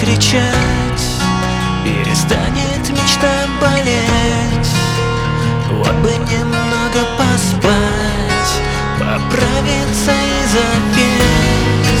кричать, перестанет мечта болеть. Вот бы немного поспать, поправиться и запеть.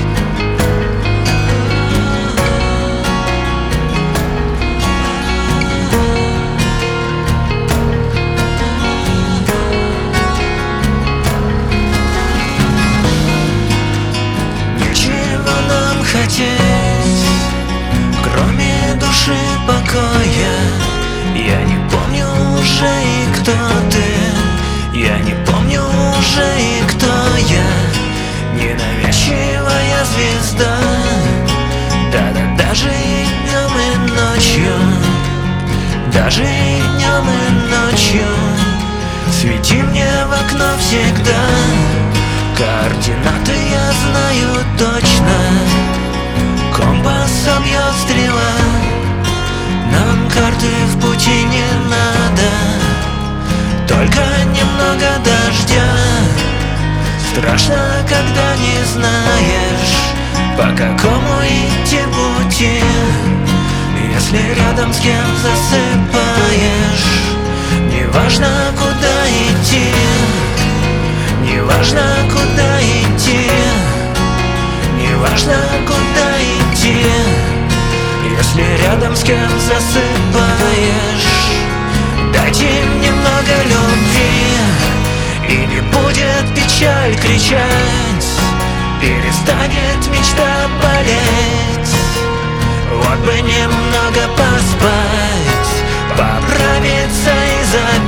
Нечего нам хотеть, кроме души покоя. Я не помню уже и кто ты, я не помню уже и кто я. Ненавязчивая звезда, да-да, даже и днем и ночью, даже и днем и ночью. Свети мне в окно всегда, координаты я знаю точно. Компас обьет стрела, нам карты в пути не надо. Только немного дождя, страшно, когда не знаешь, по какому идти пути. Если рядом с кем засыпаешь, неважно куда идти, неважно куда идти, неважно куда идти. Если рядом с кем засыпаешь, дайте немного любви, и не будет печаль кричать, перестанет мечта болеть. Вот бы немного поспать, поправиться и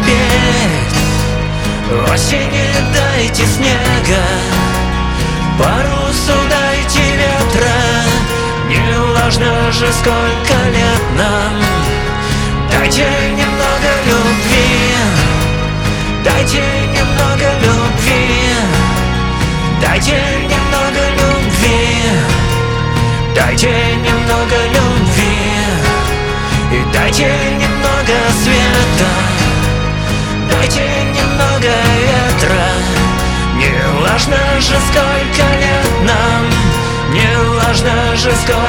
запеть. Осени дайте снега, парусу дайте ветра. Не важно же, сколько лет нам, дайте немного любви, дайте немного любви, дайте немного любви, дайте немного любви, и дайте немного света, дайте немного ветра. Не важно же, сколько лет нам, не важно же, сколько